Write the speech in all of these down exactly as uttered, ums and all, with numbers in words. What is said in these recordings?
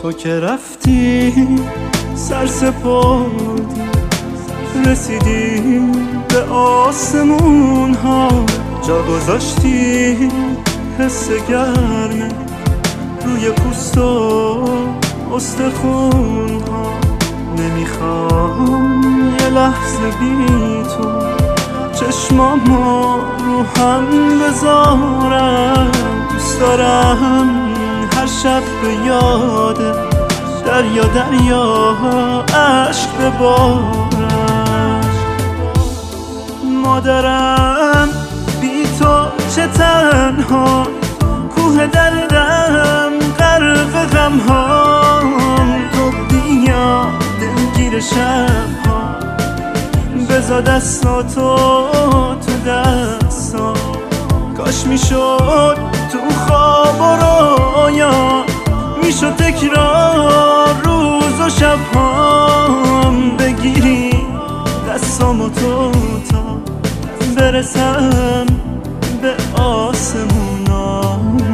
تو که رفتی سر سپردی، رسیدی به آسمون ها، جا گذاشتی حس گرمه روی پوست و استخون ها. نمیخوام یه لحظه بی تو چشمامو رو هم بذارم، دوست دارم هر شب به یاده دریا دریا عشق ببارم. مادرم بی تو چه تنها، کوه دردم غرق غم ها، تو بیا دلگیر شب ها، بذار دستاتو تو دستام، کاش میشد تو خواب و رویا، میشد تکرار روز و شب هم، بگیری دستامو تو تا برسم به آسمونا.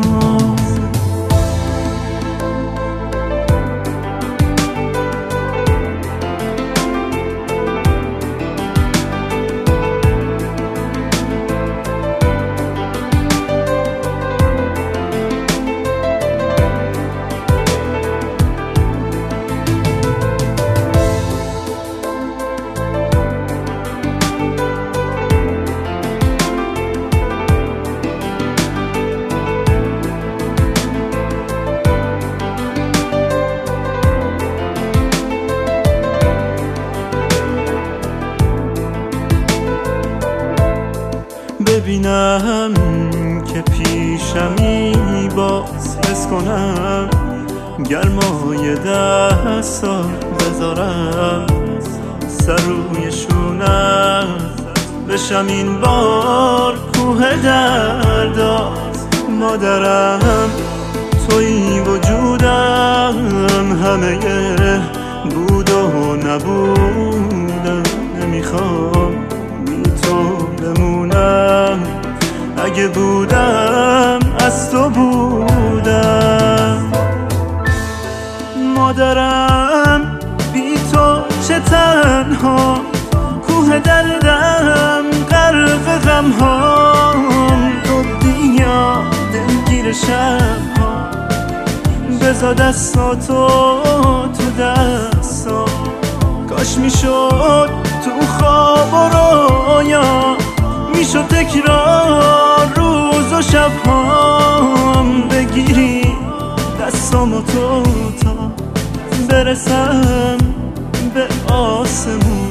ببینم که پیشمی باز حس کنم، گرمای دستا بذارم سر روی شونم، بشم این بار کوه دردات. مادرم توی وجودم، همه بود و نبودم، نمیخوام بی تو بمونم، اگه بودم از تو بودم. مادرم بی تو چه تنها، کوه دردم غرق غم ها، تو بیا دلگیر شب ها، بذار دستاتو تو دستام، کاش میشد تو خواب و رویا، میشد تکرار روز و شب هم، بگیری دستامو تو تا برسم به آسمون.